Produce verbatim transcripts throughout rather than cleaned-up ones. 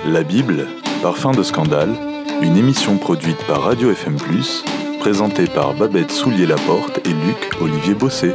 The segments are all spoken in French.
La Bible, parfum de scandale, une émission produite par Radio F M plus, présentée par Babette Soulier-Laporte et Luc Olivier Bossé.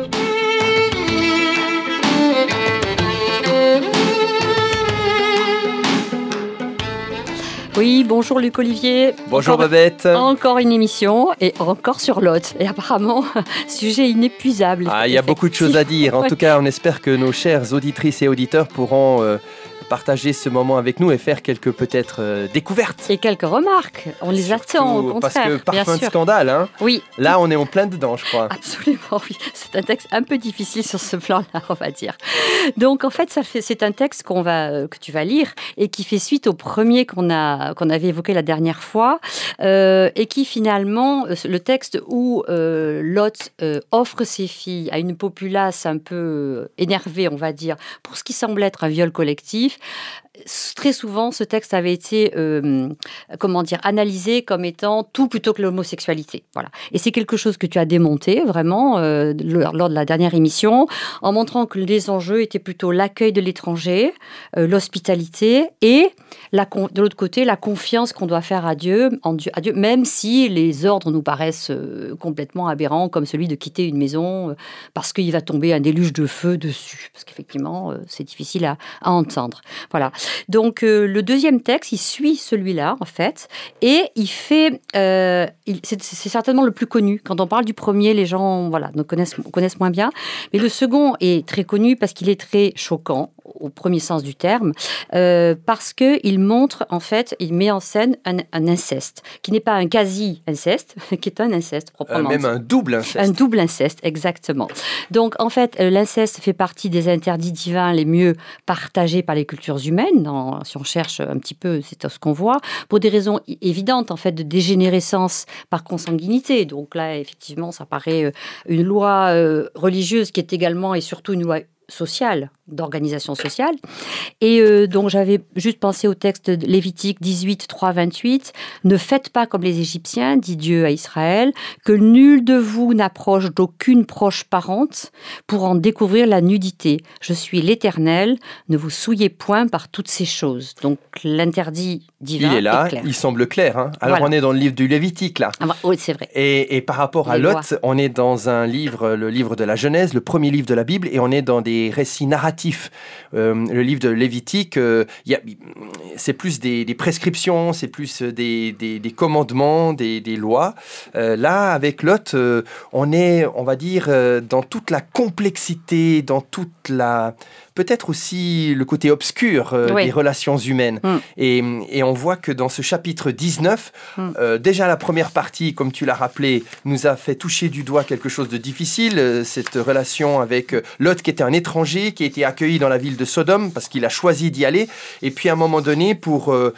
Oui, bonjour Luc Olivier. Bonjour encore, Babette. Encore une émission et encore sur Lot. Et apparemment, sujet inépuisable. Ah, il y a beaucoup de choses à dire. En ouais. tout cas, on espère que nos chères auditrices et auditeurs pourront euh, partager ce moment avec nous et faire quelques peut-être euh, découvertes. Et quelques remarques. On les Surtout attend au contraire. Parce que parfum bien de sûr. scandale, hein. Oui. Là, on est en plein dedans, je crois. Absolument, oui. C'est un texte un peu difficile sur ce plan-là, on va dire. Donc, en fait, ça fait, c'est un texte qu'on va, euh, que tu vas lire et qui fait suite au premier qu'on, a, qu'on avait évoqué la dernière fois euh, et qui, finalement, le texte où euh, Lot euh, offre ses filles à une populace un peu énervée, on va dire, pour ce qui semble être un viol collectif. Très souvent, ce texte avait été, euh, comment dire, analysé comme étant tout plutôt que l'homosexualité. Voilà. Et c'est quelque chose que tu as démonté vraiment euh, lors de la dernière émission, en montrant que les enjeux étaient plutôt l'accueil de l'étranger, euh, l'hospitalité et la, de l'autre côté la confiance qu'on doit faire à Dieu, en Dieu, à Dieu, même si les ordres nous paraissent euh, complètement aberrants, comme celui de quitter une maison euh, parce qu'il va tomber un déluge de feu dessus, parce qu'effectivement euh, c'est difficile à, à entendre. Voilà. Donc, euh, le deuxième texte, il suit celui-là, en fait, et il fait... Euh, il, c'est, c'est certainement le plus connu. Quand on parle du premier, les gens voilà, ne connaissent, connaissent moins bien. Mais le second est très connu parce qu'il est très choquant, au premier sens du terme, euh, parce qu'il montre, en fait, il met en scène un, un inceste, qui n'est pas un quasi-inceste, qui est un inceste, proprement euh, Même dit. un double inceste. Un double inceste, exactement. Donc, en fait, l'inceste fait partie des interdits divins les mieux partagés par les cultures humaines. Dans, si on cherche un petit peu, c'est ce qu'on voit, pour des raisons évidentes, en fait, de dégénérescence par consanguinité. Donc là, effectivement, ça paraît une loi euh, religieuse qui est également et surtout une loi sociale, d'organisation sociale. Et euh, donc, j'avais juste pensé au texte de Lévitique dix-huit, trois, vingt-huit. « Ne faites pas comme les Égyptiens, dit Dieu à Israël, que nul de vous n'approche d'aucune proche parente pour en découvrir la nudité. Je suis l'Éternel, ne vous souillez point par toutes ces choses. » Donc, l'interdit divin il est là, est clair. il semble clair. Hein. Alors, voilà. On est dans le livre du Lévitique, là. Ah bah, oui, c'est vrai. Et, et par rapport à les Lot, lois. On est dans un livre, le livre de la Genèse, le premier livre de la Bible, et on est dans des récits narratifs. Euh, le livre de Lévitique, euh, y a, c'est plus des, des prescriptions, c'est plus des, des, des commandements, des, des lois. Euh, là, avec Lot, euh, on est, on va dire, euh, dans toute la complexité, dans toute la... peut-être aussi le côté obscur euh, oui. des relations humaines. Mm. Et, et on voit que dans ce chapitre dix-neuf, mm. euh, déjà la première partie, comme tu l'as rappelé, nous a fait toucher du doigt quelque chose de difficile, euh, cette relation avec euh, Lot qui était un étranger, qui a été accueilli dans la ville de Sodome parce qu'il a choisi d'y aller. Et puis à un moment donné, pour, euh,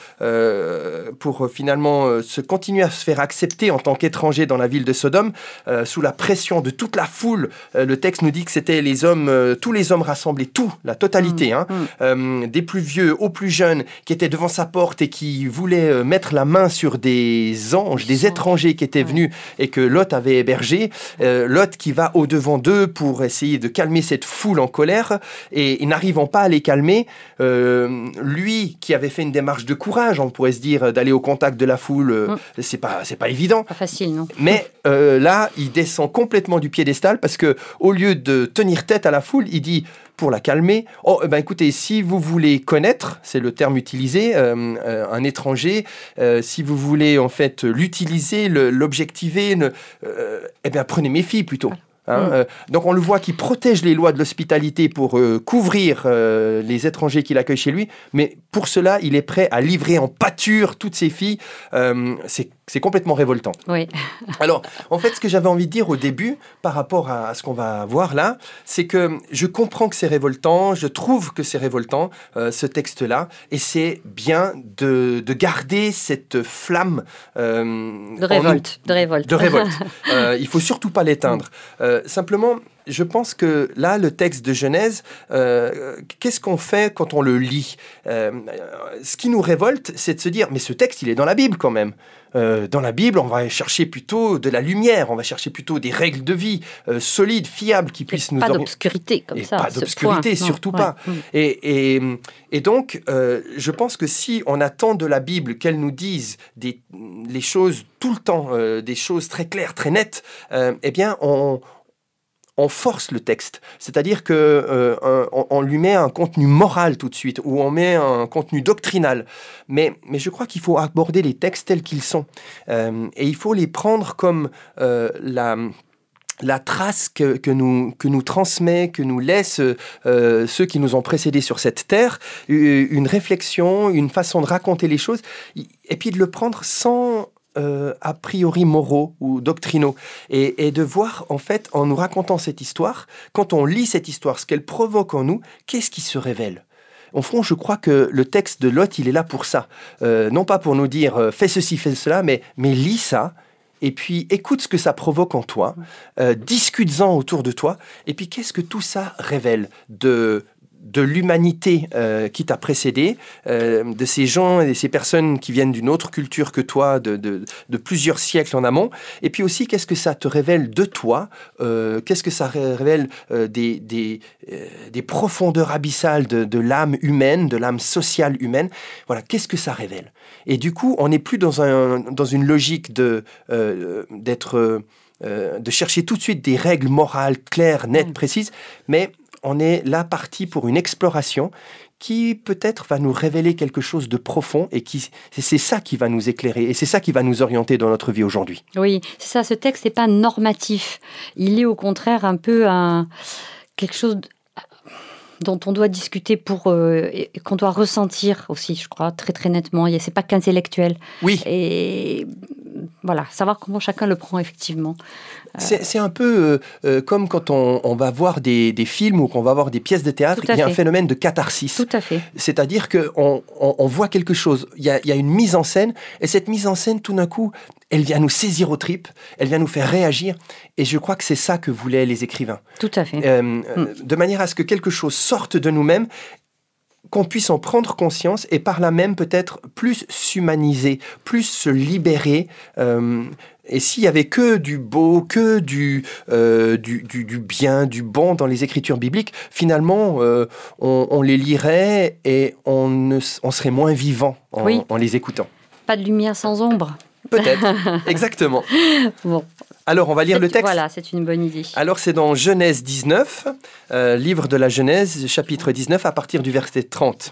euh, pour euh, finalement euh, se continuer à se faire accepter en tant qu'étranger dans la ville de Sodome, euh, sous la pression de toute la foule, euh, le texte nous dit que c'était les hommes, euh, tous les hommes rassemblés, tout, la totalité, mmh, hein, mmh. Euh, des plus vieux aux plus jeunes qui étaient devant sa porte et qui voulaient euh, mettre la main sur des anges, des étrangers qui étaient venus et que Lot avait hébergés. Euh, Lot qui va au-devant d'eux pour essayer de calmer cette foule en colère et, et n'arrivant pas à les calmer, euh, lui qui avait fait une démarche de courage, on pourrait se dire, d'aller au contact de la foule, euh, mmh. c'est pas, c'est pas évident. Pas facile, non. Mais euh, là, il descend complètement du piédestal parce que au lieu de tenir tête à la foule, il dit pour la calmer, oh, ben écoutez, si vous voulez connaître, c'est le terme utilisé, euh, euh, un étranger, euh, si vous voulez en fait l'utiliser, le, l'objectiver, ne, euh, eh bien prenez mes filles plutôt. Hein, mmh. euh, donc on le voit qui protège les lois de l'hospitalité pour euh, couvrir euh, les étrangers qu'il accueille chez lui, mais pour cela, il est prêt à livrer en pâture toutes ses filles. Euh, c'est C'est complètement révoltant. Oui. Alors, en fait, ce que j'avais envie de dire au début, par rapport à ce qu'on va voir là, c'est que je comprends que c'est révoltant, je trouve que c'est révoltant, euh, ce texte-là, et c'est bien de, de garder cette flamme... Euh, de révolte. En, de révolte. De révolte. euh, il ne faut surtout pas l'éteindre. Euh, simplement... je pense que là, le texte de Genèse, euh, qu'est-ce qu'on fait quand on le lit ? euh, Ce qui nous révolte, c'est de se dire, mais ce texte, il est dans la Bible quand même. Euh, dans la Bible, on va chercher plutôt de la lumière, on va chercher plutôt des règles de vie euh, solides, fiables, qui puissent nous pas ori- d'obscurité comme et ça. pas d'obscurité, point. surtout Non, pas. ouais. Et, et, et donc, euh, je pense que si on attend de la Bible qu'elle nous dise des, les choses tout le temps, euh, des choses très claires, très nettes, euh, eh bien, on... on force le texte, c'est-à-dire qu'on euh, on lui met un contenu moral tout de suite, ou on met un contenu doctrinal. Mais, mais je crois qu'il faut aborder les textes tels qu'ils sont. Euh, et il faut les prendre comme euh, la... la trace que, que, nous, que nous transmet, que nous laissent euh, ceux qui nous ont précédés sur cette terre, une réflexion, une façon de raconter les choses, et puis de le prendre sans... Euh, a priori moraux ou doctrinaux, et, et de voir en fait, en nous racontant cette histoire, quand on lit cette histoire, ce qu'elle provoque en nous, qu'est-ce qui se révèle ? Au fond, je crois que le texte de Lot, il est là pour ça, euh, non pas pour nous dire euh, fais ceci, fais cela, mais, mais lis ça, et puis écoute ce que ça provoque en toi, euh, discute-en autour de toi, et puis qu'est-ce que tout ça révèle de de l'humanité euh, qui t'a précédé, euh, de ces gens et de ces personnes qui viennent d'une autre culture que toi, de, de, de plusieurs siècles en amont, et puis aussi qu'est-ce que ça te révèle de toi, euh, qu'est-ce que ça révèle euh, des, des, euh, des profondeurs abyssales de, de l'âme humaine, de l'âme sociale humaine, voilà, qu'est-ce que ça révèle ? Et du coup, on n'est plus dans, un, dans une logique de, euh, d'être, euh, de chercher tout de suite des règles morales claires, nettes, précises, mais on est là parti pour une exploration qui peut-être va nous révéler quelque chose de profond et qui, c'est ça qui va nous éclairer et c'est ça qui va nous orienter dans notre vie aujourd'hui. Oui, c'est ça, ce texte n'est pas normatif. Il est au contraire un peu un, quelque chose dont on doit discuter pour, euh, et qu'on doit ressentir aussi, je crois, très très nettement. Ce n'est pas qu'intellectuel. Oui. Et voilà, savoir comment chacun le prend effectivement. C'est, c'est un peu euh, euh, comme quand on, on va voir des, des films ou qu'on va voir des pièces de théâtre, il y a fait. un phénomène de catharsis. Tout à fait. C'est-à-dire qu'on on, on voit quelque chose, il y, a, il y a une mise en scène, et cette mise en scène, tout d'un coup, elle vient nous saisir aux tripes, elle vient nous faire réagir, et je crois que c'est ça que voulaient les écrivains. Tout à fait. Euh, mm. euh, de manière à ce que quelque chose sorte de nous-mêmes, qu'on puisse en prendre conscience et par là même peut-être plus s'humaniser, plus se libérer. Euh, et s'il y avait que du beau, que du, euh, du, du, du bien, du bon dans les écritures bibliques, finalement, euh, on, on les lirait et on, ne, on serait moins vivant en, oui. en les écoutant. Pas de lumière sans ombre. Peut-être, exactement. Bon. Alors, on va lire c'est, le texte. Voilà, c'est une bonne idée. Alors, c'est dans Genèse dix-neuf, euh, livre de la Genèse, chapitre dix-neuf, à partir du verset trente.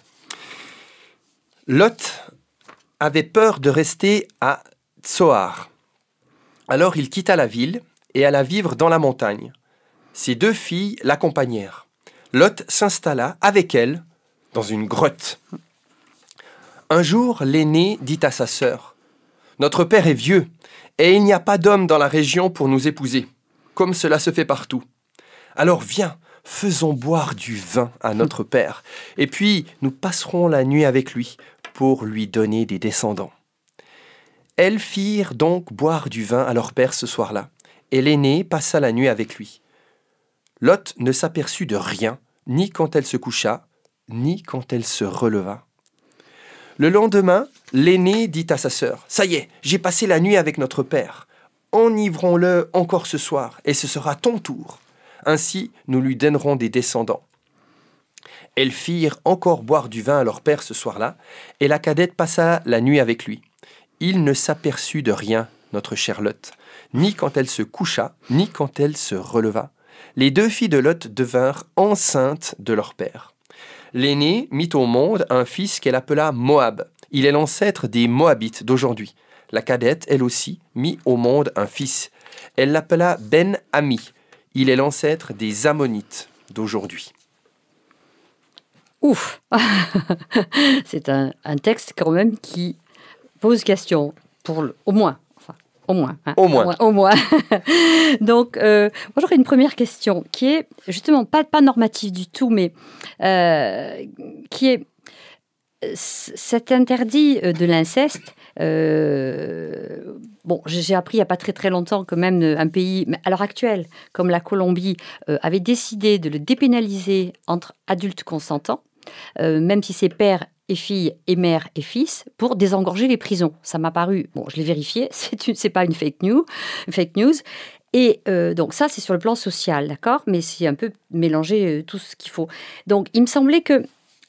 Lot avait peur de rester à Tsoar. Alors, il quitta la ville et alla vivre dans la montagne. Ses deux filles l'accompagnèrent. Lot s'installa avec elle dans une grotte. Un jour, l'aîné dit à sa sœur : « Notre père est vieux, et il n'y a pas d'homme dans la région pour nous épouser, comme cela se fait partout. Alors viens, faisons boire du vin à notre père, et puis nous passerons la nuit avec lui pour lui donner des descendants. » Elles firent donc boire du vin à leur père ce soir-là, et l'aîné passa la nuit avec lui. Lot ne s'aperçut de rien, ni quand elle se coucha, ni quand elle se releva. Le lendemain, l'aîné dit à sa sœur : « Ça y est, j'ai passé la nuit avec notre père. Enivrons-le encore ce soir, et ce sera ton tour. Ainsi, nous lui donnerons des descendants. » Elles firent encore boire du vin à leur père ce soir-là, et la cadette passa la nuit avec lui. Il ne s'aperçut de rien, notre chère Lot, ni quand elle se coucha, ni quand elle se releva. Les deux filles de Lot devinrent enceintes de leur père. L'aînée mit au monde un fils qu'elle appela Moab. Il est l'ancêtre des Moabites d'aujourd'hui. La cadette, elle aussi, mit au monde un fils. Elle l'appela Ben-Ami. Il est l'ancêtre des Ammonites d'aujourd'hui. Ouf. C'est un, un texte quand même qui pose question, pour le, au moins. Enfin, au moins. Hein, au moins. Au moins. Au moins. Donc, euh, moi, j'aurais une première question qui est justement pas, pas normative du tout, mais euh, qui est cet interdit de l'inceste, euh, bon, j'ai appris il n'y a pas très très longtemps que même un pays, à l'heure actuelle, comme la Colombie, euh, avait décidé de le dépénaliser entre adultes consentants, euh, même si c'est père et fille et mère et fils, pour désengorger les prisons. Ça m'a paru, bon, je l'ai vérifié, c'est, une, c'est pas une fake news, une fake news. Et euh, donc ça, c'est sur le plan social, d'accord ? Mais c'est un peu mélanger euh, tout ce qu'il faut. Donc, il me semblait que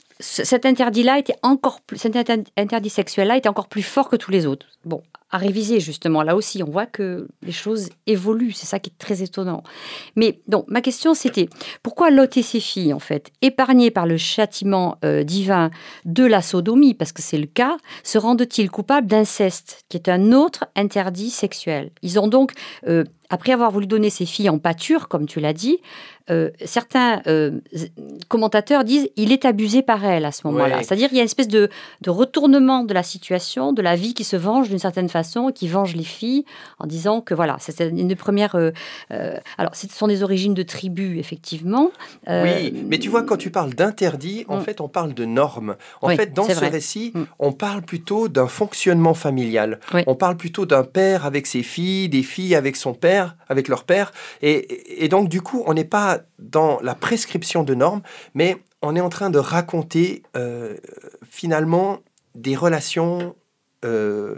cet interdit-là était encore plus, cet interdit sexuel-là était encore plus fort que tous les autres. Bon, à réviser justement, là aussi, on voit que les choses évoluent, c'est ça qui est très étonnant. Mais donc, ma question c'était, pourquoi Lot et ses filles, en fait, épargnés par le châtiment euh, divin de la sodomie, parce que c'est le cas, se rendent-ils coupables d'inceste, qui est un autre interdit sexuel ? Ils ont donc, euh, après avoir voulu donner ses filles en pâture, comme tu l'as dit, Euh, certains euh, commentateurs disent il est abusé par elle à ce moment-là. Ouais. C'est-à-dire qu'il y a une espèce de, de retournement de la situation, de la vie qui se venge d'une certaine façon, qui venge les filles en disant que voilà, c'est une première. Euh, euh, alors, ce sont des origines de tribus, effectivement. Euh, oui, mais tu vois, quand tu parles d'interdit, en mm. fait, on parle de normes. En oui, fait, dans ce vrai. récit, mm. on parle plutôt d'un fonctionnement familial. Oui. On parle plutôt d'un père avec ses filles, des filles avec son père, avec leur père. Et, et donc, du coup, on n'est pas dans la prescription de normes, mais on est en train de raconter euh, finalement des relations euh,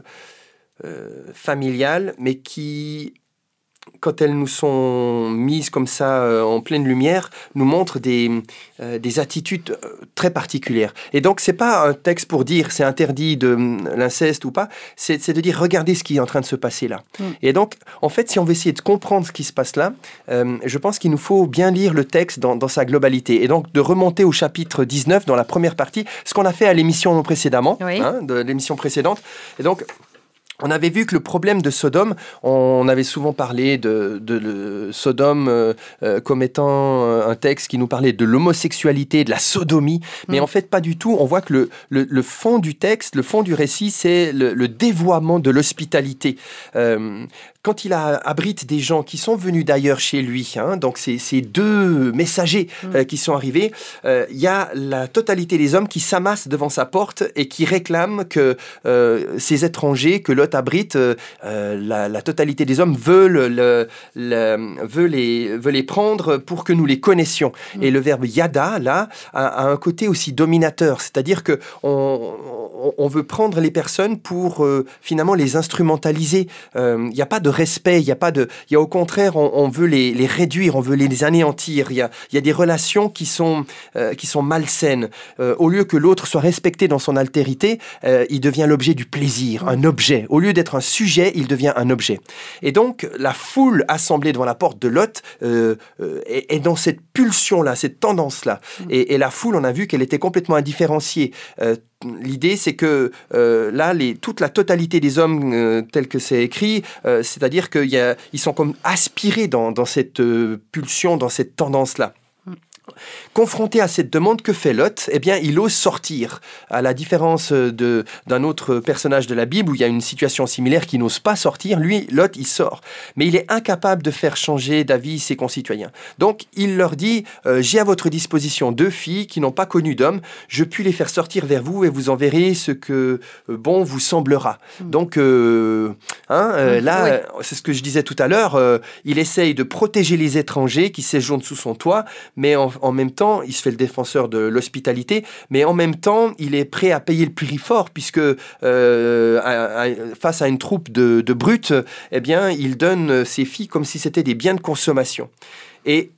euh, familiales, mais qui, quand elles nous sont mises comme ça euh, en pleine lumière, nous montrent des, euh, des attitudes euh, très particulières. Et donc, c'est pas un texte pour dire c'est interdit de euh, l'inceste ou pas, c'est, c'est de dire regardez ce qui est en train de se passer là. Mm. Et donc, en fait, si on veut essayer de comprendre ce qui se passe là, euh, je pense qu'il nous faut bien lire le texte dans, dans sa globalité. Et donc, de remonter au chapitre dix-neuf, dans la première partie, ce qu'on a fait à l'émission précédemment, oui. hein, de l'émission précédente. Et donc, on avait vu que le problème de Sodome, on avait souvent parlé de, de, de Sodome euh, euh, comme étant un texte qui nous parlait de l'homosexualité, de la sodomie, mais mmh. en fait pas du tout. On voit que le, le, le fond du texte, le fond du récit, c'est le, le dévoiement de l'hospitalité. Euh, quand il a, abrite des gens qui sont venus d'ailleurs chez lui, hein, donc c'est ces deux messagers mmh. euh, qui sont arrivés, il euh, y a la totalité des hommes qui s'amassent devant sa porte et qui réclament que euh, ces étrangers, que Lot abrite, euh, la, la totalité des hommes veulent, le, le, veut les, veut les prendre pour que nous les connaissions. Mmh. Et le verbe yada, là, a, a un côté aussi dominateur, c'est-à-dire qu'on on, on veut prendre les personnes pour euh, finalement les instrumentaliser. Il euh, n'y a pas de respect, il y a pas de, il y a au contraire, on, on veut les, les réduire, on veut les anéantir. Il y a, il y a des relations qui sont, euh, qui sont malsaines. Euh, au lieu que l'autre soit respecté dans son altérité, euh, il devient l'objet du plaisir, un objet. Au lieu d'être un sujet, il devient un objet. Et donc, la foule assemblée devant la porte de Lot euh, euh, est, est dans cette pulsion-là, cette tendance-là. Et, et la foule, on a vu qu'elle était complètement indifférenciée. Euh, L'idée, c'est que euh, là, les, toute la totalité des hommes, euh, tel que c'est écrit, euh, c'est-à-dire qu'ils sont comme aspirés dans, dans cette euh, pulsion, dans cette tendance-là. Confronté à cette demande, que fait Lot ? Eh bien, il ose sortir, à la différence de, d'un autre personnage de la Bible où il y a une situation similaire qui n'ose pas sortir. Lui, Lot, il sort. Mais il est incapable de faire changer d'avis ses concitoyens. Donc, il leur dit euh, « J'ai à votre disposition deux filles qui n'ont pas connu d'homme. Je puis les faire sortir vers vous et vous en verrez ce que euh, bon vous semblera. Mmh. » Donc, euh, hein, euh, mmh, là, oui. c'est ce que je disais tout à l'heure. Euh, il essaye de protéger les étrangers qui séjournent sous son toit, mais en, en même temps, il se fait le défenseur de l'hospitalité, mais en même temps, il est prêt à payer le prix fort, puisque euh, à, à, face à une troupe de, de brutes, eh bien, il donne ses filles comme si c'était des biens de consommation. Et,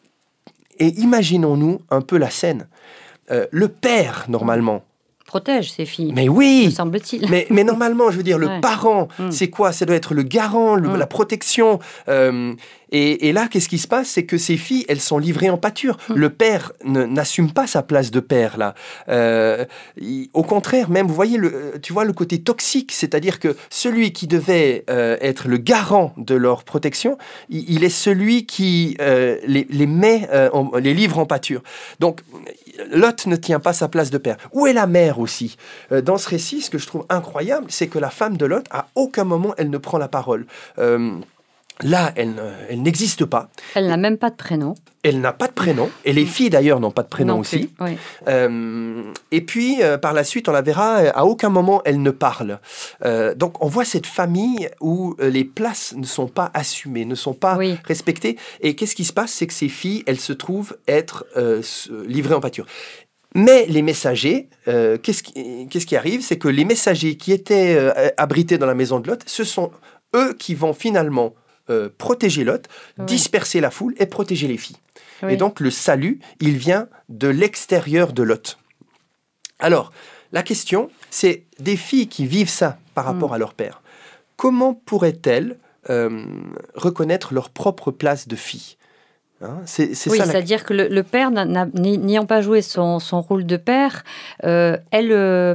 et imaginons-nous un peu la scène. Euh, le père, normalement, protège ses filles. Mais oui, me semble-t-il. Mais, mais normalement, je veux dire, le ouais. parent, mm. c'est quoi ? Ça doit être le garant, le, mm. la protection. Euh, et, et là, qu'est-ce qui se passe ? C'est que ces filles, elles sont livrées en pâture. Mm. Le père ne, n'assume pas sa place de père, là. Euh, il, au contraire, même, vous voyez, le, tu vois le côté toxique, c'est-à-dire que celui qui devait euh, être le garant de leur protection, il, il est celui qui euh, les, les met, euh, en, les livre en pâture. Donc, Lot ne tient pas sa place de père. Où est la mère aussi ? euh, Dans ce récit, ce que je trouve incroyable, c'est que la femme de Lot, à aucun moment, elle ne prend la parole. Euh, Là, elle, elle n'existe pas. Elle n'a même pas de prénom. Elle n'a pas de prénom. Et les filles, d'ailleurs, n'ont pas de prénom non aussi. Oui. Euh, et puis, euh, par la suite, on la verra, à aucun moment, elle ne parle. Euh, donc, on voit cette famille où les places ne sont pas assumées, ne sont pas oui. respectées. Et qu'est-ce qui se passe? C'est que ces filles, elles se trouvent être euh, livrées en pâture. Mais les messagers, euh, qu'est-ce, qui, qu'est-ce qui arrive? C'est que les messagers qui étaient euh, abrités dans la maison de Lot, ce sont eux qui vont finalement euh, protéger Lot, oui. disperser la foule et protéger les filles. Oui. Et donc, le salut, il vient de l'extérieur de Lot. Alors, la question, c'est des filles qui vivent ça par rapport mmh. à leur père. Comment pourraient-elles euh, reconnaître leur propre place de fille? Hein, c'est, c'est oui, ça, c'est-à-dire la... que le, le père, n'a, n'a, n'ayant pas joué son, son rôle de père, euh, elle... Euh...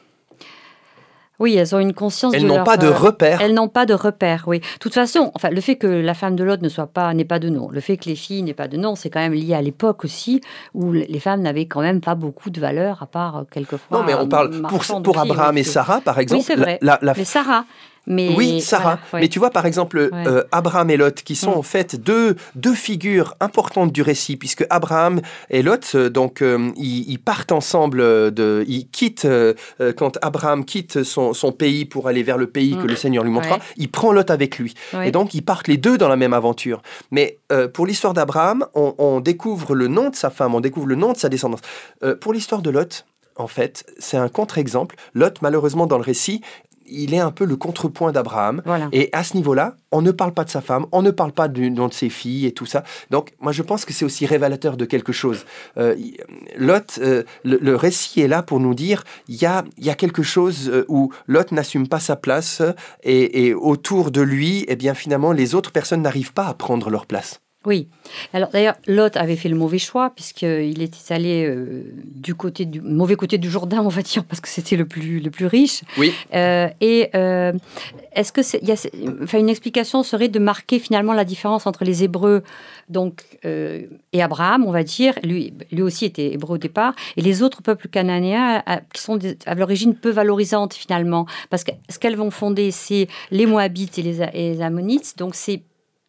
Oui, elles ont une conscience elles de n'ont leur... pas de repères. Elles n'ont pas de repères, oui. De toute façon, enfin, le fait que la femme de Lot ne soit pas, n'ait pas de nom, le fait que les filles n'aient pas de nom, c'est quand même lié à l'époque aussi, où les femmes n'avaient quand même pas beaucoup de valeur, à part quelquefois... Non, mais on parle pour, pour Abraham et Sarah, par exemple. Oui, c'est vrai. La, la... Mais Sarah... Mais oui, Sarah. Voilà, ouais. Mais tu vois, par exemple, ouais. euh, Abraham et Lot, qui sont mmh. en fait deux, deux figures importantes du récit, puisque Abraham et Lot, euh, donc, euh, ils, ils partent ensemble, de, ils quittent, euh, quand Abraham quitte son, son pays pour aller vers le pays mmh. que le Seigneur lui montrera, ouais. il prend Lot avec lui. Ouais. Et donc, ils partent les deux dans la même aventure. Mais euh, pour l'histoire d'Abraham, on, on découvre le nom de sa femme, on découvre le nom de sa descendance. Euh, pour l'histoire de Lot, en fait, c'est un contre-exemple. Lot, malheureusement, dans le récit, il est un peu le contrepoint d'Abraham. Voilà. Et à ce niveau-là, on ne parle pas de sa femme, on ne parle pas du nom de ses filles et tout ça. Donc, moi, je pense que c'est aussi révélateur de quelque chose. Euh, Lot, euh, le, le récit est là pour nous dire, il y a, y a quelque chose où Lot n'assume pas sa place et, et autour de lui, eh bien, finalement, les autres personnes n'arrivent pas à prendre leur place. Oui. Alors d'ailleurs, Lot avait fait le mauvais choix puisqu'il était allé euh, du côté du mauvais côté du Jourdain, on va dire, parce que c'était le plus le plus riche. Oui. Euh, et euh, est-ce que c'est, y a, enfin, une explication serait de marquer finalement la différence entre les Hébreux donc euh, et Abraham, on va dire. Lui, lui aussi était hébreu au départ, et les autres peuples cananéens à, qui sont des, à l'origine peu valorisantes finalement, parce que ce qu'elles vont fonder, c'est les Moabites et les, et les Ammonites. Donc c'est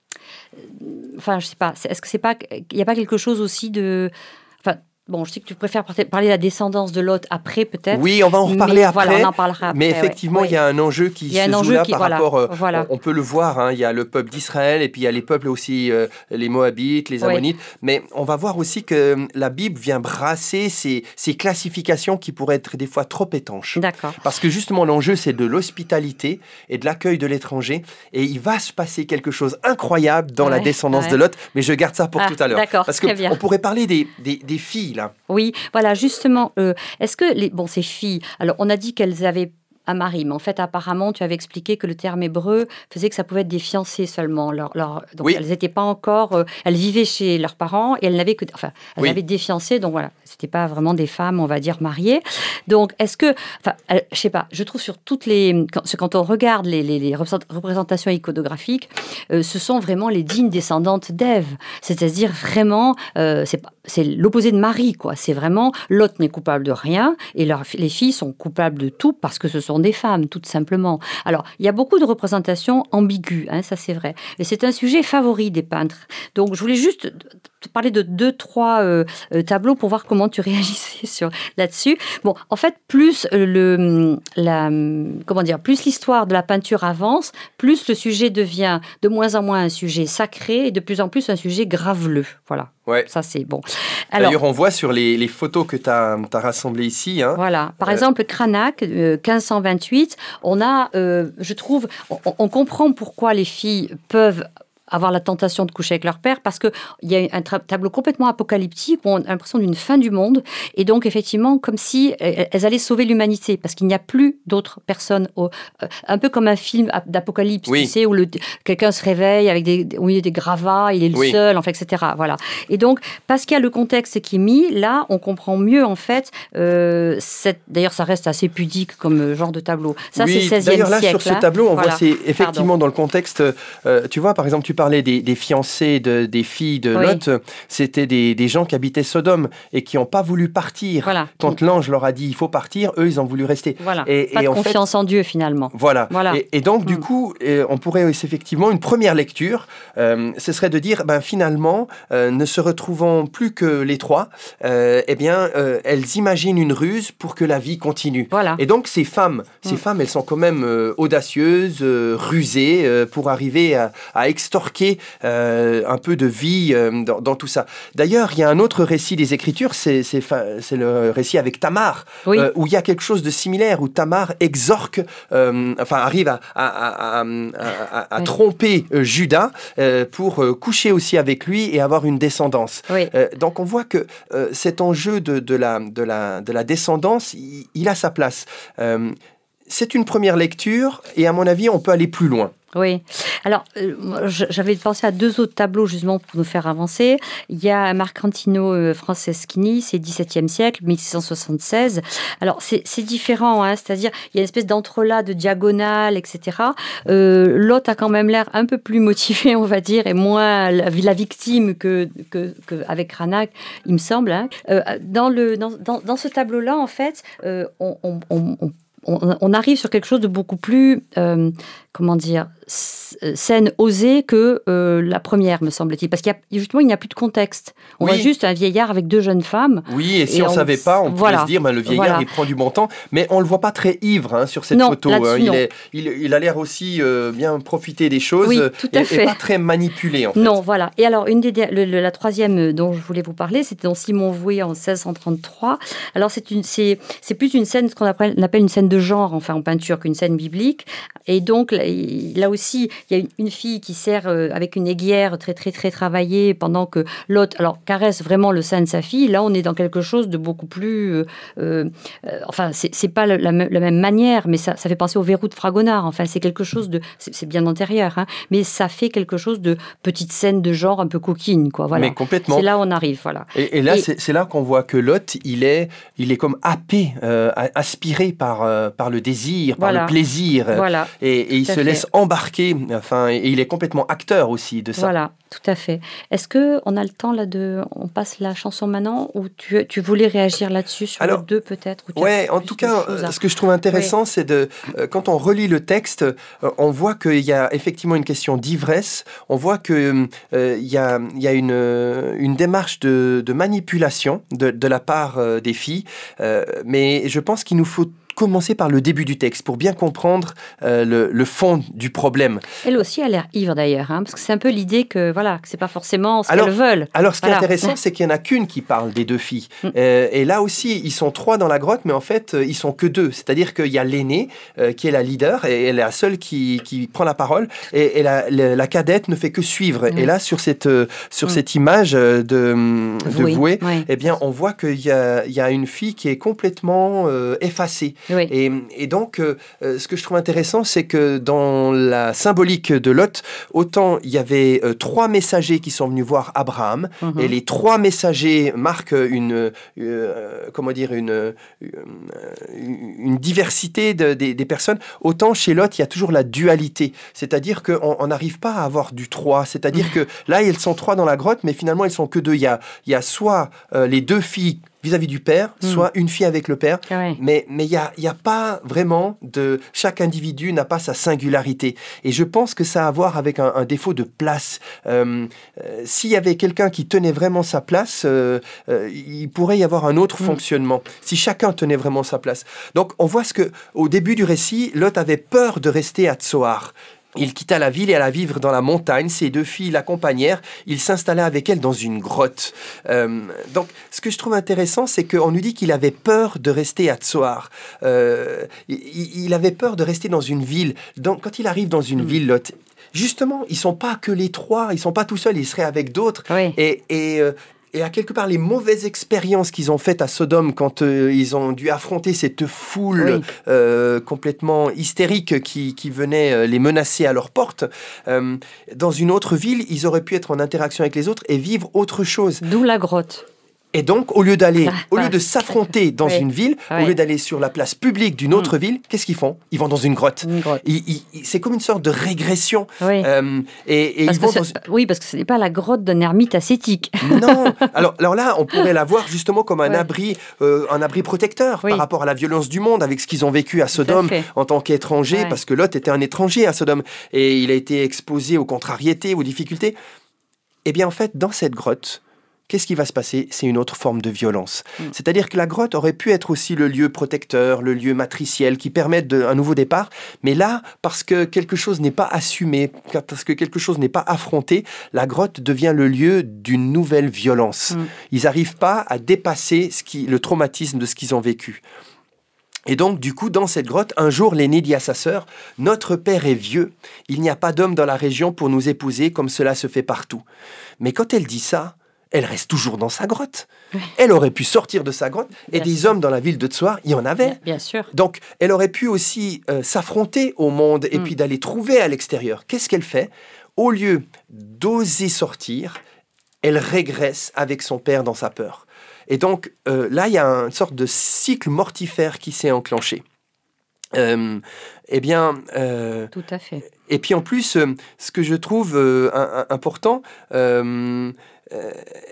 Enfin, je sais pas. Est-ce que c'est pas, il y a pas quelque chose aussi de, enfin, bon, je sais que tu préfères parler de la descendance de Lot après, peut-être. Oui, on va en reparler mais, après. Voilà, on en parlera après. Mais effectivement, il ouais. y a un enjeu qui se joue là qui, par voilà, rapport. Euh, voilà. on, on peut le voir. Hein, il y a le peuple d'Israël et puis il y a les peuples aussi, euh, les Moabites, les Ammonites. Ouais. Mais on va voir aussi que la Bible vient brasser ces, ces classifications qui pourraient être des fois trop étanches. D'accord. Parce que justement, l'enjeu, c'est de l'hospitalité et de l'accueil de l'étranger. Et il va se passer quelque chose d'incroyable dans ouais, la descendance ouais. de Lot. Mais je garde ça pour ah, tout à l'heure. D'accord. Parce qu'on pourrait parler des, des, des filles là. Oui. Voilà, justement, euh, est-ce que, les, bon, ces filles, alors on a dit qu'elles avaient un mari, mais en fait, apparemment, tu avais expliqué que le terme hébreu faisait que ça pouvait être des fiancées seulement. Leur, leur, donc, oui. elles n'étaient pas encore... Euh, elles vivaient chez leurs parents et elles n'avaient que... Enfin, elles oui. avaient des fiancés, donc voilà, ce n'étaient pas vraiment des femmes, on va dire, mariées. Donc, est-ce que... Enfin, je ne sais pas, je trouve sur toutes les... Quand, quand on regarde les, les, les représentations iconographiques, euh, ce sont vraiment les dignes descendantes d'Ève. C'est-à-dire, vraiment, euh, c'est, c'est l'opposé de Marie, quoi. C'est vraiment... Lot n'est coupable de rien et leur, les filles sont coupables de tout parce que ce sont des femmes, tout simplement. Alors, il y a beaucoup de représentations ambiguës, hein, ça c'est vrai. Et c'est un sujet favori des peintres. Donc, je voulais juste te parler de deux, trois euh, tableaux pour voir comment tu réagissais sur, là-dessus. Bon, en fait, plus le, la, comment dire, plus l'histoire de la peinture avance, plus le sujet devient de moins en moins un sujet sacré et de plus en plus un sujet graveleux. Voilà. Ouais. Ça, c'est bon. Alors, D'ailleurs, on voit sur les, les photos que tu as rassemblées ici. Hein, voilà. Par euh... exemple, Cranach, euh, quinze cent vingt-huit, on a, euh, je trouve, on, on comprend pourquoi les filles peuvent avoir la tentation de coucher avec leur père, parce qu'il y a un tra- tableau complètement apocalyptique où on a l'impression d'une fin du monde, et donc effectivement comme si elles allaient sauver l'humanité, parce qu'il n'y a plus d'autres personnes, au, euh, un peu comme un film d'apocalypse, oui. tu sais, où le, quelqu'un se réveille avec des, où il y a des gravats, il est le oui. seul, en fait, et cetera. Voilà. Et donc, parce qu'il y a le contexte qui est mis, là, on comprend mieux, en fait, euh, cette, d'ailleurs, ça reste assez pudique comme genre de tableau. Ça, oui, c'est seizième siècle. D'ailleurs, là, sur ce tableau, on voilà. voit, c'est effectivement Pardon. Dans le contexte, euh, tu vois, par exemple, tu parles parlais des, des fiancés, de, des filles de Oui. Lot, c'était des, des gens qui habitaient Sodome et qui n'ont pas voulu partir. Voilà. Quand l'ange leur a dit il faut partir, eux, ils ont voulu rester. Voilà. Et, Pas et de en confiance fait, en Dieu, finalement. Voilà. Voilà. Et, et donc, du Mm. coup, euh, on pourrait effectivement, une première lecture, euh, ce serait de dire, ben, finalement, euh, ne se retrouvant plus que les trois, euh, eh bien, euh, elles imaginent une ruse pour que la vie continue. Voilà. Et donc, ces femmes, ces Mm. femmes, elles sont quand même euh, audacieuses, euh, rusées, euh, pour arriver à, à extorquer euh, un peu de vie euh, dans, dans tout ça. D'ailleurs, il y a un autre récit des Écritures, c'est, c'est, fa- c'est le récit avec Tamar, Oui. euh, où il y a quelque chose de similaire, où Tamar exorque, euh, enfin, arrive à, à, à, à, à, à Oui. tromper euh, Judas euh, pour euh, coucher aussi avec lui et avoir une descendance. Oui. Euh, donc on voit que euh, cet enjeu de, de, la, de, la, de la descendance, il, il a sa place. Euh, c'est une première lecture et à mon avis, on peut aller plus loin. Oui. Alors, euh, moi, je- j'avais pensé à deux autres tableaux justement pour nous faire avancer. Il y a Marcantino euh, Franceschini, c'est dix-septième siècle, mille six cent soixante-seize. Alors, c'est c'est différent, hein, c'est-à-dire il y a une espèce d'entrelacs, de diagonale, et cetera. Euh, L'autre a quand même l'air un peu plus motivé, on va dire, et moins la, la victime que, que, que avec Cranach, il me semble. Hein. Euh, dans, le, dans, dans, dans ce tableau-là, en fait, euh, on, on, on, on On, on arrive sur quelque chose de beaucoup plus, euh, comment dire, scène osée que euh, la première, me semble-t-il. Parce qu'il y a, justement, il n'y a plus de contexte. On Oui. voit juste un vieillard avec deux jeunes femmes. Oui, et si Et on ne on- savait pas, on voilà. pouvait se dire, ben, le vieillard, Voilà. il prend du bon temps, mais on ne le voit pas très ivre hein, sur cette Non, photo. là-dessus, hein. Il, non. est, il, il a l'air aussi euh, bien profiter des choses Oui, euh, tout à et, fait. et pas très manipulé, en fait. Non, voilà. Et alors, une des, le- le- la troisième dont je voulais vous parler, c'était dans Simon Vouet en seize cent trente-trois. Alors, c'est, une, c'est, c'est plus une scène, ce qu'on appelle, on appelle une scène de genre, enfin, en peinture, qu'une scène biblique. Et donc, là, il- là aussi, il y a une, une fille qui sert euh, avec une aiguière très, très, très travaillée pendant que l'autre, alors, caresse vraiment le sein de sa fille. Là, on est dans quelque chose de beaucoup plus... euh, euh, euh, enfin, c'est, c'est pas la, la même- la même manière, mais ça, ça fait penser au verrou de Fragonard. Enfin, c'est quelque chose de... C'est, c'est bien antérieur, hein, mais ça fait quelque chose de petite scène de genre un peu coquine, quoi. Voilà. Mais complètement. C'est là où on arrive, voilà. Et, et là, Et- c'est, c'est là qu'on voit que Lot, il est, il est comme happé, euh, aspiré par, euh, par le désir, par Voilà. le plaisir. euh, Voilà, Et, et il Tout à se fait. laisse embarquer, enfin, et il est complètement acteur aussi de ça. voilà, tout à fait. Est-ce que on a le temps là de, on passe la chanson maintenant, ou tu, tu voulais réagir là-dessus sur Alors, le deux peut-être, ou tu as Ouais, en plus tout de cas, choses à- euh, ce que je trouve intéressant, c'est de, euh, quand on relit le texte, euh, on voit qu'il y a effectivement une question d'ivresse, on voit qu'il euh, y a, il y a une, euh, une démarche de, de manipulation de, de la part euh, des filles, euh, mais je pense qu'il nous faut commencer par le début du texte pour bien comprendre euh, le, le fond du problème. Elle aussi a l'air ivre d'ailleurs, hein, parce que c'est un peu l'idée que voilà, que c'est pas forcément ce Alors- qu'elles veulent. Alors, ce qui Voilà. est intéressant, c'est qu'il n'y en a qu'une qui parle des deux filles. Mm. Euh, et là aussi, ils sont trois dans la grotte, mais en fait, euh, ils sont que deux. C'est-à-dire qu'il y a l'aînée, euh, qui est la leader, et elle est la seule qui, qui prend la parole, et, et la, la, la cadette ne fait que suivre. Mm. Et là, sur cette, euh, sur Mm. cette image euh, de, de Voué, Voué, oui. eh bien, on voit qu'il y a, il y a une fille qui est complètement euh, effacée. Oui. Et, et donc, euh, euh, ce que je trouve intéressant, c'est que dans la symbolique de Lot, autant il y avait euh, trois messagers qui sont venus voir Abraham, Mhm. et les trois messagers marquent une, euh, comment dire, une, euh, une diversité de- des, des personnes. Autant chez Lot, il y a toujours la dualité, c'est-à-dire qu'on on n'arrive pas à avoir du trois. C'est-à-dire que là, elles sont trois dans la grotte, mais finalement, elles sont que deux. Il y a, il y a soit euh, les deux filles vis-à-vis du père, Mm. soit une fille avec le père. Ah ouais. Mais mais il y a, il y a pas vraiment de... Chaque individu n'a pas sa singularité. Et je pense que ça a à voir avec un, un défaut de place. Euh, euh, S'il y avait quelqu'un qui tenait vraiment sa place, euh, euh, il pourrait y avoir un autre Mm. fonctionnement. Si chacun tenait vraiment sa place. Donc on voit ce que, au début du récit, Lot avait peur de rester à Tsoar. Il quitta la ville et alla vivre dans la montagne. Ses deux filles l'accompagnèrent. Il s'installa avec elles dans une grotte. Euh, donc, ce que je trouve intéressant, c'est qu'on nous dit qu'il avait peur de rester à Tsoar. Euh, il, il avait peur de rester dans une ville. Donc, quand il arrive dans une Mm. ville, Lot, justement, ils sont pas que les trois. Ils sont pas tout seuls. Ils seraient avec d'autres. Oui. Et, et, euh, et à quelque part, les mauvaises expériences qu'ils ont faites à Sodome quand euh, ils ont dû affronter cette foule Oui. euh, complètement hystérique qui, qui venait euh, les menacer à leur porte, euh, dans une autre ville, ils auraient pu être en interaction avec les autres et vivre autre chose. D'où la grotte. Et donc, au lieu d'aller, Ah, au lieu ouais. de s'affronter dans Oui. une ville, Ouais. au lieu d'aller sur la place publique d'une autre ville, qu'est-ce qu'ils font? Ils vont dans une grotte. Une grotte. Ils- ils- ils- c'est comme une sorte de régression. Oui. Euh, et et Parce ils vont que dans... ce- Oui, parce que ce n'est pas la grotte d'un ermite ascétique. Non. Alors, alors là, on pourrait la voir justement comme un Ouais. abri, euh, un abri protecteur Oui. par rapport à la violence du monde, avec ce qu'ils ont vécu à Sodome fait. en tant qu'étrangers, Ouais. parce que Lot était un étranger à Sodome et il a été exposé aux contrariétés, aux difficultés. Eh bien, en fait, dans cette grotte, qu'est-ce qui va se passer? C'est une autre forme de violence. Mm. C'est-à-dire que la grotte aurait pu être aussi le lieu protecteur, le lieu matriciel qui permette de, un nouveau départ. Mais là, parce que quelque chose n'est pas assumé, parce que quelque chose n'est pas affronté, la grotte devient le lieu d'une nouvelle violence. Mm. Ils n'arrivent pas à dépasser ce qui, le traumatisme de ce qu'ils ont vécu. Et donc, du coup, dans cette grotte, un jour, l'aîné dit à sa sœur, « Notre père est vieux, il n'y a pas d'homme dans la région pour nous épouser comme cela se fait partout. » Mais quand elle dit ça, elle reste toujours dans sa grotte. Elle aurait pu sortir de sa grotte, et Bien des sûr. hommes dans la ville de Tsoar, il y en avait. Bien, bien sûr. Donc, elle aurait pu aussi euh, s'affronter au monde et Mm. puis d'aller trouver à l'extérieur. Qu'est-ce qu'elle fait? Au lieu d'oser sortir, elle régresse avec son père dans sa peur. Et donc, euh, là, il y a une sorte de cycle mortifère qui s'est enclenché. Euh, eh bien, euh, Tout à fait. et puis en plus, euh, ce que je trouve euh, un- un- important, euh, euh,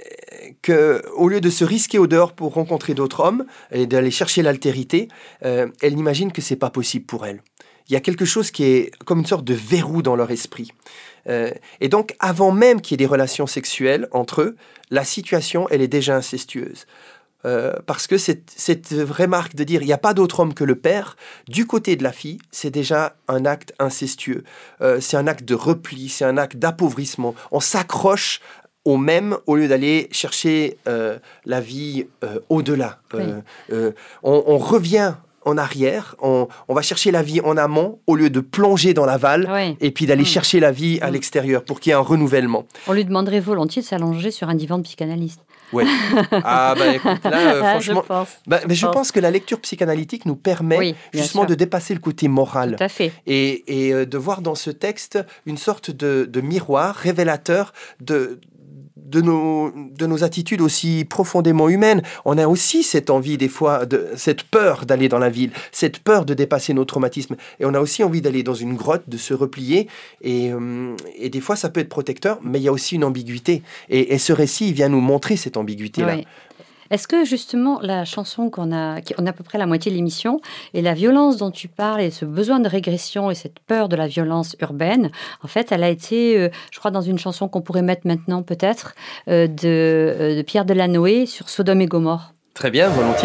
que au lieu de se risquer au dehors pour rencontrer d'autres hommes et d'aller chercher l'altérité, euh, elle n'imagine que c'est pas possible pour elle. Il y a quelque chose qui est comme une sorte de verrou dans leur esprit. Euh, et donc, avant même qu'il y ait des relations sexuelles entre eux, la situation, elle est déjà incestueuse. Euh, parce que cette, cette vraie marque de dire il n'y a pas d'autre homme que le père, du côté de la fille, c'est déjà un acte incestueux. Euh, c'est un acte de repli, c'est un acte d'appauvrissement. On s'accroche au même au lieu d'aller chercher euh, la vie euh, au-delà. Euh, Oui. euh, on, on revient en arrière, on, on va chercher la vie en amont au lieu de plonger dans l'aval Oui. et puis d'aller Mm. chercher la vie à Mm. l'extérieur pour qu'il y ait un renouvellement. On lui demanderait volontiers de s'allonger sur un divan de psychanalyste. Ouais. Ah bah écoute, là euh, Ah, franchement, je pense. bah, mais je pense. pense que la lecture psychanalytique nous permet Oui, bien justement sûr. de dépasser le côté moral Tout à fait. et, et, euh, de voir dans ce texte une sorte de, de miroir révélateur de, de, nos, de nos attitudes aussi profondément humaines. On a aussi cette envie des fois, de, cette peur d'aller dans la ville, cette peur de dépasser nos traumatismes. Et on a aussi envie d'aller dans une grotte, de se replier. Et, euh, et des fois, ça peut être protecteur, mais il y a aussi une ambiguïté. Et, et ce récit, il vient nous montrer cette ambiguïté-là. Oui. Est-ce que justement la chanson qu'on a, qui on a à peu près la moitié de l'émission, et la violence dont tu parles et ce besoin de régression et cette peur de la violence urbaine, en fait, elle a été, euh, je crois, dans une chanson qu'on pourrait mettre maintenant peut-être, euh, de, euh, de Pierre Delanoë sur Sodome et Gomorrhe. Très bien, volontiers.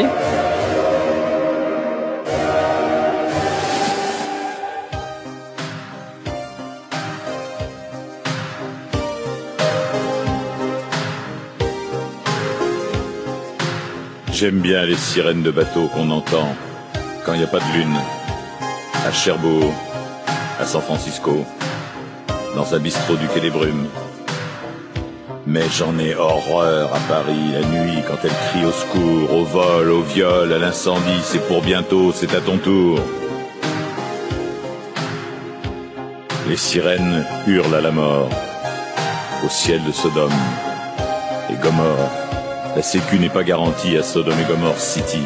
J'aime bien les sirènes de bateaux qu'on entend quand il n'y a pas de lune. À Cherbourg, à San Francisco, dans un bistrot du Quai des Brumes. Mais j'en ai horreur à Paris la nuit quand elle crie au secours, au vol, au viol, à l'incendie. C'est pour bientôt, c'est à ton tour. Les sirènes hurlent à la mort au ciel de Sodome et Gomorrhe. La sécu n'est pas garantie à Sodome et Gomorrhe City.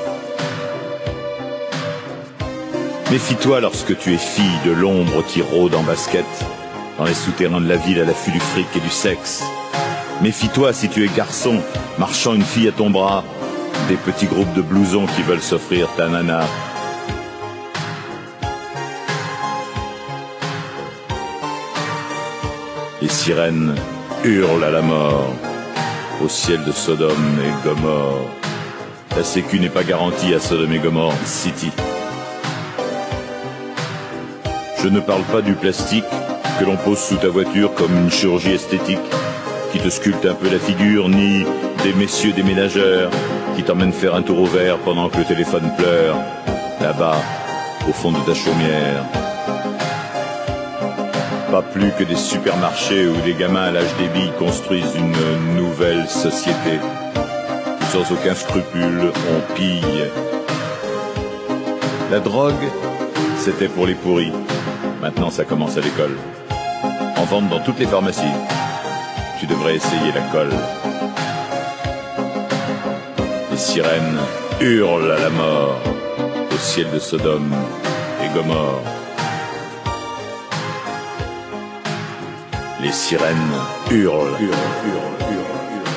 Méfie-toi lorsque tu es fille de l'ombre qui rôde en basket dans les souterrains de la ville à l'affût du fric et du sexe. Méfie-toi si tu es garçon, marchant une fille à ton bras, des petits groupes de blousons qui veulent s'offrir ta nana. Les sirènes hurlent à la mort au ciel de Sodome et Gomorrhe. La sécu n'est pas garantie à Sodome et Gomorrhe City. Je ne parle pas du plastique que l'on pose sous ta voiture comme une chirurgie esthétique qui te sculpte un peu la figure, ni des messieurs déménageurs qui t'emmènent faire un tour au vert pendant que le téléphone pleure, là-bas, au fond de ta chaumière. Pas plus que des supermarchés où des gamins à l'âge des billes construisent une nouvelle société. Sans aucun scrupule, on pille. La drogue, c'était pour les pourris. Maintenant, ça commence à l'école. En vente dans toutes les pharmacies. Tu devrais essayer la colle. sirènes hurlent à la mort au ciel de Sodome et Gomorrhe. Les sirènes hurlent, hurlent, hurlent, hurlent, hurlent.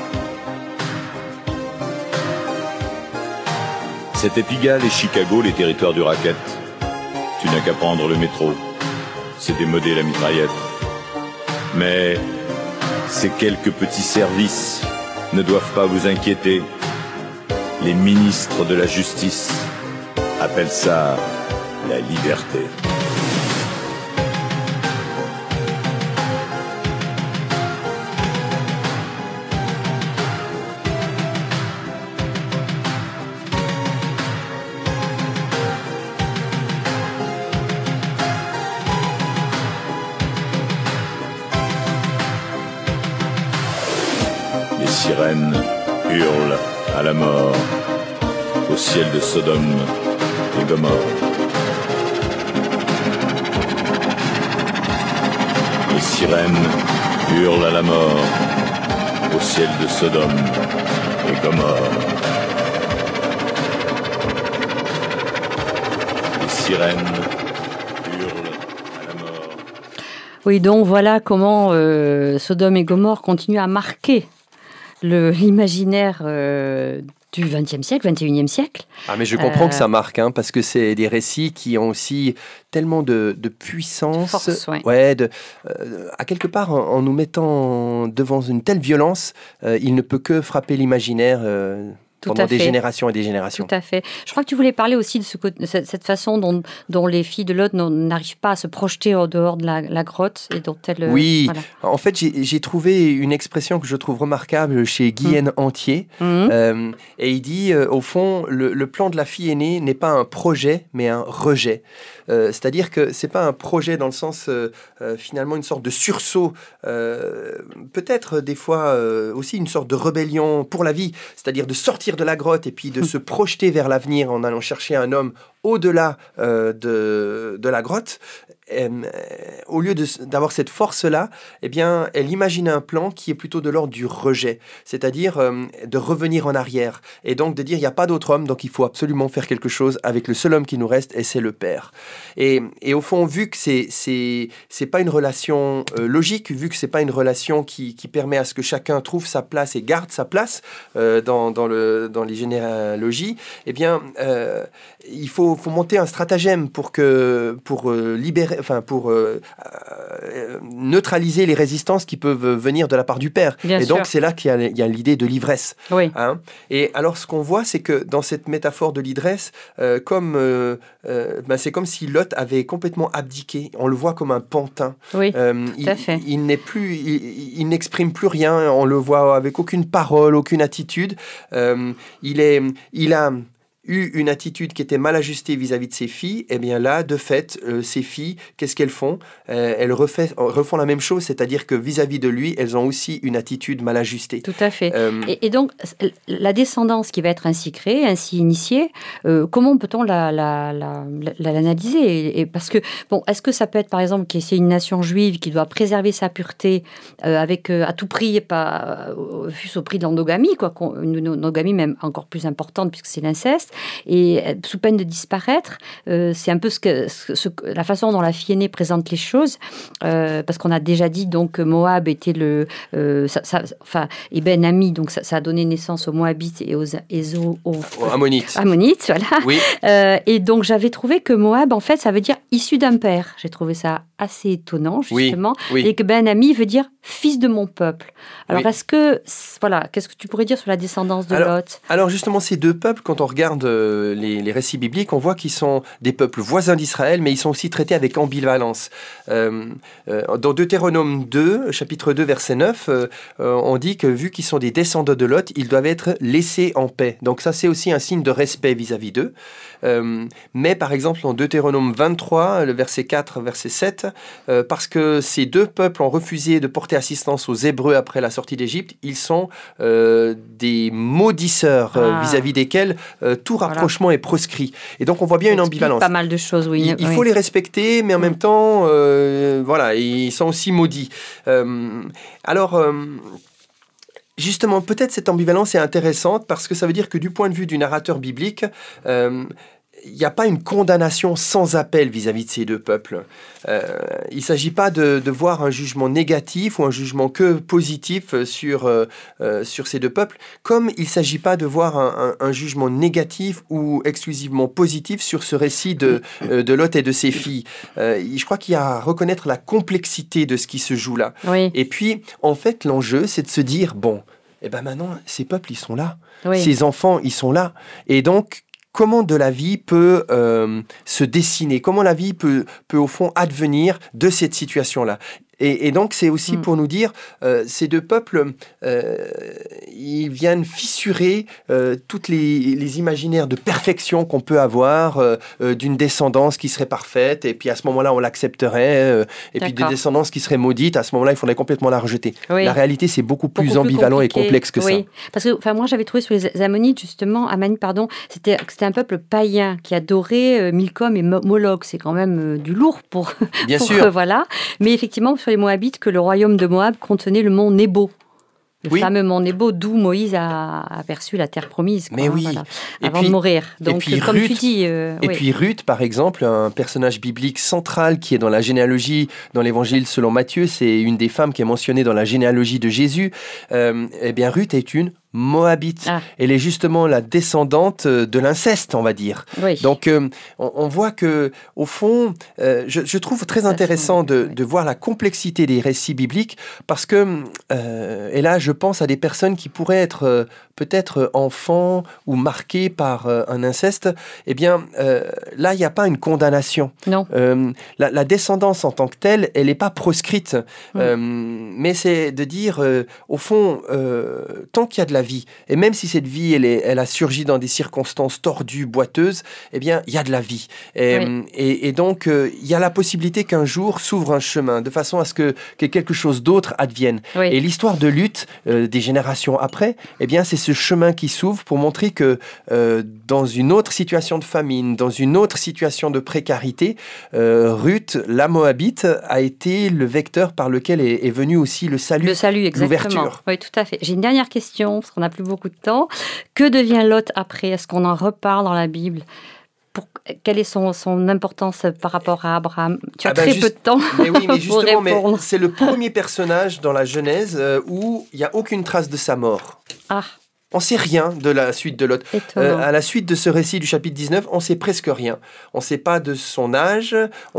C'était Pigalle et Chicago, les territoires du racket. Tu n'as qu'à prendre le métro. C'est démodé la mitraillette. Mais ces quelques petits services ne doivent pas vous inquiéter. Les ministres de la justice appellent ça la liberté. Les sirènes hurlent à la mort au ciel de Sodome et Gomorrhe. Les sirènes hurlent à la mort au ciel de Sodome et Gomorrhe. Les sirènes hurlent à la mort. Oui, donc voilà comment euh, Sodome et Gomorrhe continuent à marquer le, l'imaginaire euh, du vingtième siècle, vingt et unième siècle. Ah, mais je comprends Euh, que ça marque, hein, parce que c'est des récits qui ont aussi tellement de, de puissance. De force, ouais. Ouais, de, euh, à quelque part, en, en nous mettant devant une telle violence, euh, il ne peut que frapper l'imaginaire euh, Tout pendant à des fait. générations et des générations. Tout à fait. Je crois que tu voulais parler aussi de ce côté- cette, cette façon dont, dont les filles de Lot n'ont- n'arrivent pas à se projeter au dehors de la, la grotte et dont elles... euh, Oui, voilà. en fait, j'ai j'ai trouvé une expression que je trouve remarquable chez Guyenne Entier. Mhm. Euh, et il dit, euh, au fond, le, le plan de la fille aînée n'est pas un projet, mais un rejet. Euh, C'est-à-dire que c'est pas un projet dans le sens, euh, euh, finalement, une sorte de sursaut, euh, peut-être des fois euh, aussi une sorte de rébellion pour la vie, c'est-à-dire de sortir de la grotte et puis de se projeter vers l'avenir en allant chercher un homme au-delà euh, de, de la grotte. Euh, au lieu de s- d'avoir cette force-là, eh bien, elle imagine un plan qui est plutôt de l'ordre du rejet, c'est-à-dire euh, de revenir en arrière, et donc de dire il n'y a pas d'autre homme, donc il faut absolument faire quelque chose avec le seul homme qui nous reste, et c'est le père. Et, et au fond, vu que c'est c'est c'est pas une relation euh, logique, vu que c'est pas une relation qui, qui permet à ce que chacun trouve sa place et garde sa place euh, dans, dans le dans les généalogies, eh bien, euh, il faut, faut monter un stratagème pour que pour euh, libérer, enfin pour euh, euh, neutraliser les résistances qui peuvent venir de la part du père. Bien et sûr. donc c'est là qu'il y a, il y a l'idée de l'ivresse. Oui. Hein. Et alors, ce qu'on voit, c'est que dans cette métaphore de l'ivresse, euh, comme euh, euh, ben, c'est comme si Lot avait complètement abdiqué. On le voit comme un pantin. Oui. Euh, il, à fait. il n'est plus, il, il n'exprime plus rien. On le voit avec aucune parole, aucune attitude. Euh, il est, il a eu une attitude qui était mal ajustée vis-à-vis de ses filles, et bien là, de fait, euh, ses filles, qu'est-ce qu'elles font? Euh, Elles refait, refont la même chose, c'est-à-dire que vis-à-vis de lui, elles ont aussi une attitude mal ajustée. Tout à fait. Euh, Et, et donc, la descendance qui va être ainsi créée, ainsi initiée, euh, comment peut-on la, la, la, la- l'analyser et, et parce que, bon, est-ce que ça peut être, par exemple, que c'est une nation juive qui doit préserver sa pureté euh, avec, euh, à tout prix, et pas euh, fût-ce au prix de l'endogamie, quoi, qu'on- une endogamie même encore plus importante puisque c'est l'inceste, et euh, sous peine de disparaître, euh, c'est un peu ce que, ce, ce- la façon dont la fille aînée présente les choses, euh, parce qu'on a déjà dit donc que Moab était le... euh, ça, ça- enfin, et Ben Ami, donc ça, ça a donné naissance aux Moabites et aux, et aux, aux- oh, Ammonite. Ammonites, voilà. Oui. Euh, et donc j'avais trouvé que Moab, en fait, ça veut dire issu d'un père. J'ai trouvé ça assez étonnant, Oui, justement. oui. Et que Ben Ami veut dire fils de mon peuple. Alors, Oui. est-ce que, voilà, qu'est-ce que tu pourrais dire sur la descendance de Alors, Lot? Alors justement, ces deux peuples, quand on regarde euh, les, les récits bibliques, on voit qu'ils sont des peuples voisins d'Israël, mais ils sont aussi traités avec ambivalence. Euh, euh, dans Deutéronome deux, chapitre deux, verset neuf, euh, euh, on dit que vu qu'ils sont des descendants de Lot, ils doivent être laissés en paix. Donc ça, c'est aussi un signe de respect vis-à-vis d'eux. Euh, mais par exemple, en Deutéronome vingt-trois, le verset quatre, verset sept, euh, parce que ces deux peuples ont refusé de porter assistance aux Hébreux après la sortie d'Égypte, ils sont euh, des maudisseurs euh, Ah. vis-à-vis desquels euh, tout Voilà. rapprochement est proscrit. Et donc on voit bien Ça une explique ambivalence. pas mal de choses, oui. Il, il oui. faut les respecter, mais en Mm. même temps, euh, voilà, ils sont aussi maudits. Euh, alors, euh, justement, peut-être cette ambivalence est intéressante parce que ça veut dire que du point de vue du narrateur biblique, euh, il n'y a pas une condamnation sans appel vis-à-vis de ces deux peuples. Euh, il ne s'agit pas de, de voir un jugement négatif ou un jugement que positif sur, euh, euh, sur ces deux peuples, comme il ne s'agit pas de voir un, un, un jugement négatif ou exclusivement positif sur ce récit de, euh, de Lot et de ses filles. Euh, je crois qu'il y a à reconnaître la complexité de ce qui se joue là. Oui. Et puis, en fait, l'enjeu, c'est de se dire, bon, eh ben maintenant, ces peuples, ils sont là. Oui. Ces enfants, ils sont là. Et donc, comment de la vie peut euh, se dessiner, comment la vie peut, peut au fond advenir de cette situation-là. Et, et donc, c'est aussi mm. pour nous dire, euh, ces deux peuples, euh, ils viennent fissurer euh, toutes les, les imaginaires de perfection qu'on peut avoir, euh, euh, d'une descendance qui serait parfaite, et puis à ce moment-là, on l'accepterait, euh, et D'accord. puis des descendances qui seraient maudites, à ce moment-là, il faudrait complètement la rejeter. Oui. La réalité, c'est beaucoup plus beaucoup ambivalent plus et complexe que oui. ça. Parce que, enfin, moi, j'avais trouvé sur les Ammonites, justement, Ammonites, pardon, c'était, c'était un peuple païen qui adorait euh, Milcom et Moloch. C'est quand même euh, du lourd pour... Bien pour, sûr. Euh, voilà. Mais effectivement, sur les Moabites, que le royaume de Moab contenait le mont Nebo. Le oui. fameux mont Nebo, d'où Moïse a aperçu la terre promise. Quoi, Mais oui. Voilà, et avant puis, de mourir. Donc, et puis comme Ruth, tu dis... Euh, et oui. puis Ruth, par exemple, un personnage biblique central qui est dans la généalogie, dans l'évangile selon Matthieu, c'est une des femmes qui est mentionnée dans la généalogie de Jésus. Euh, eh bien, Ruth est une Moabite. Ah. Elle est justement la descendante de l'inceste, on va dire. Oui. Donc, euh, on, on voit que, au fond, euh, je, je trouve très intéressant de, de voir la complexité des récits bibliques, parce que, euh, et là, je pense à des personnes qui pourraient être euh, peut-être enfants ou marqués par euh, un inceste. Eh bien, euh, là, il n'y a pas une condamnation. Non. Euh, la, la descendance en tant que telle, elle n'est pas proscrite. Mm. Euh, mais c'est de dire, euh, au fond, euh, tant qu'il y a de la vie, et même si cette vie, elle, est, elle a surgi dans des circonstances tordues, boiteuses, eh bien, il y a de la vie. Et, Oui. et, et donc, euh, il y a la possibilité qu'un jour s'ouvre un chemin, de façon à ce que, que quelque chose d'autre advienne. Oui. Et l'histoire de lutte euh, des générations après, eh bien, c'est ce chemin qui s'ouvre pour montrer que euh, dans une autre situation de famine, dans une autre situation de précarité, euh, Ruth, la Moabite, a été le vecteur par lequel est, est venu aussi le salut, Le salut, exactement. l'ouverture. Oui, tout à fait. J'ai une dernière question, parce qu'on n'a plus beaucoup de temps. Que devient Lot après ? Est-ce qu'on en reparle dans la Bible ? Pour, quelle est son, son importance par rapport à Abraham ? Tu as Ah ben très juste, peu de temps mais oui, mais pour justement, mais répondre. c'est le premier personnage dans la Genèse euh, où il n'y a aucune trace de sa mort. Ah, On ne sait rien de la suite de Lot. étonnant. Euh, à la suite de ce récit du chapitre dix-neuf, on ne sait presque rien. On ne sait pas de son âge,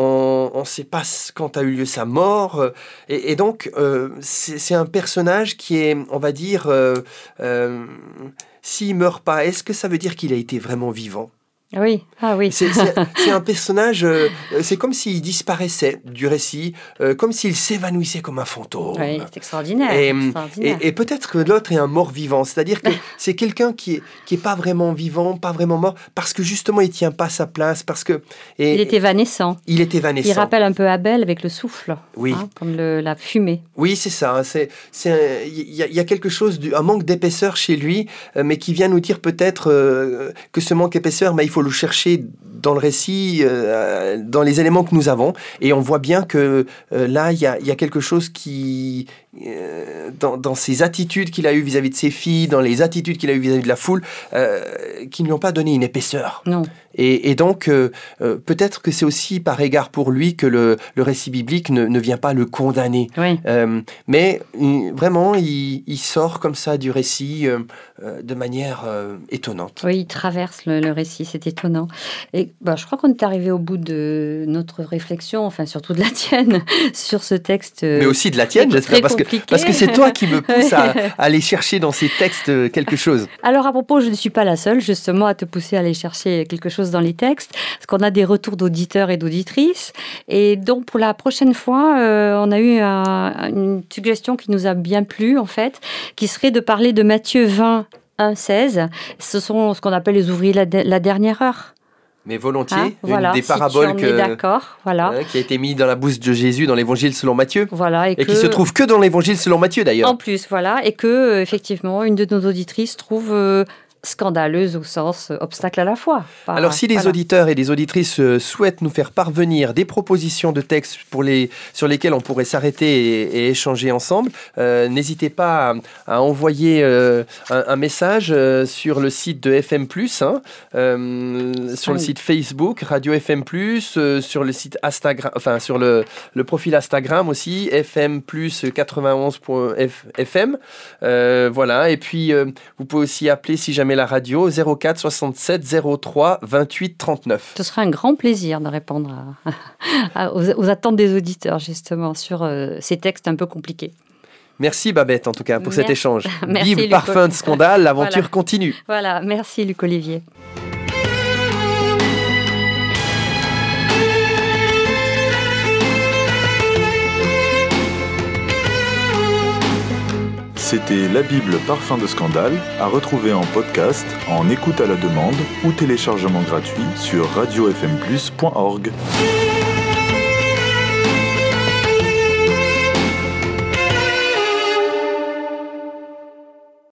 on ne sait pas quand a eu lieu sa mort. Et, et donc, euh, c'est, c'est un personnage qui est, on va dire, euh, euh, s'il ne meurt pas, est-ce que ça veut dire qu'il a été vraiment vivant ? Oui, ah oui. C'est, c'est, c'est un personnage, euh, c'est comme s'il disparaissait du récit, euh, comme s'il s'évanouissait comme un fantôme. Oui, c'est extraordinaire. Et, extraordinaire. et, et peut-être que l'autre est un mort-vivant, c'est-à-dire que c'est quelqu'un qui est, qui est pas vraiment vivant, pas vraiment mort, parce que justement il tient pas sa place, parce que et, Il est évanescent. il est évanescent. Il rappelle un peu Abel avec le souffle, Oui. hein, comme le, la fumée. Oui, c'est ça. C'est, c'est, il y, a- il y a quelque chose, du, un manque d'épaisseur chez lui, euh, mais qui vient nous dire peut-être euh, que ce manque d'épaisseur, mais il faut le chercher dans le récit, euh, dans les éléments que nous avons, et on voit bien que euh, là, il y a, il y a quelque chose qui, euh, dans, dans ses attitudes qu'il a eues vis-à-vis de ses filles, dans les attitudes qu'il a eues vis-à-vis de la foule, euh, qui ne lui ont pas donné une épaisseur. Non. Et, et donc, euh, euh, peut-être que c'est aussi par égard pour lui que le, le récit biblique ne, ne vient pas le condamner. Oui. Euh, mais il- vraiment, il, il sort comme ça du récit euh, euh, de manière euh, étonnante. Oui, il traverse le, le récit, c'est étonnant. Et bah, je crois qu'on est arrivé au bout de notre réflexion, enfin surtout de la tienne, sur ce texte. euh, Mais aussi de la tienne, très- j'espère, très parce que, compliqué. parce que c'est toi qui me pousse à, à aller chercher dans ces textes euh, quelque chose. Alors à propos, je ne suis pas la seule justement à te pousser à aller chercher quelque chose dans les textes, parce qu'on a des retours d'auditeurs et d'auditrices. Et donc pour la prochaine fois, euh, on a eu un- une suggestion qui nous a bien plu en fait, qui serait de parler de Matthieu vingt, un, seize. Ce sont ce qu'on appelle les ouvriers la, de- la dernière heure. Mais volontiers, Hein, une voilà, des si paraboles tu en que, es d'accord, voilà. hein, qui a été mise dans la bouche de Jésus dans l'évangile selon Matthieu, Voilà, et, et que, qui se trouve que dans l'évangile selon Matthieu d'ailleurs. en plus, voilà, et que euh, effectivement, une de nos auditrices trouve euh, scandaleuse au sens obstacle à la foi. Pas, Alors si les voilà. auditeurs et les auditrices euh, souhaitent nous faire parvenir des propositions de textes pour les, sur lesquels on pourrait s'arrêter et, et échanger ensemble, euh, n'hésitez pas à, à envoyer euh, un, un message euh, sur le site de F M plus, hein, euh, sur ah, le oui. site Facebook, Radio F M plus, euh, sur le site Instagram, enfin sur le, le profil Instagram aussi, F M plus quatre-vingt-onze point F M. Euh, voilà, et puis euh, vous pouvez aussi appeler si jamais la radio zéro quatre soixante-sept zéro trois vingt-huit trente-neuf. Ce sera un grand plaisir de répondre à, à, aux, aux attentes des auditeurs, justement, sur euh, ces textes un peu compliqués. Merci Babette, en tout cas, pour Merci. cet échange. Merci, Bible, Luc. parfum de scandale, l'aventure Voilà. continue. Voilà, merci Luc Olivier. C'était La Bible, parfum de scandale, à retrouver en podcast, en écoute à la demande ou téléchargement gratuit sur radio f m plus point org.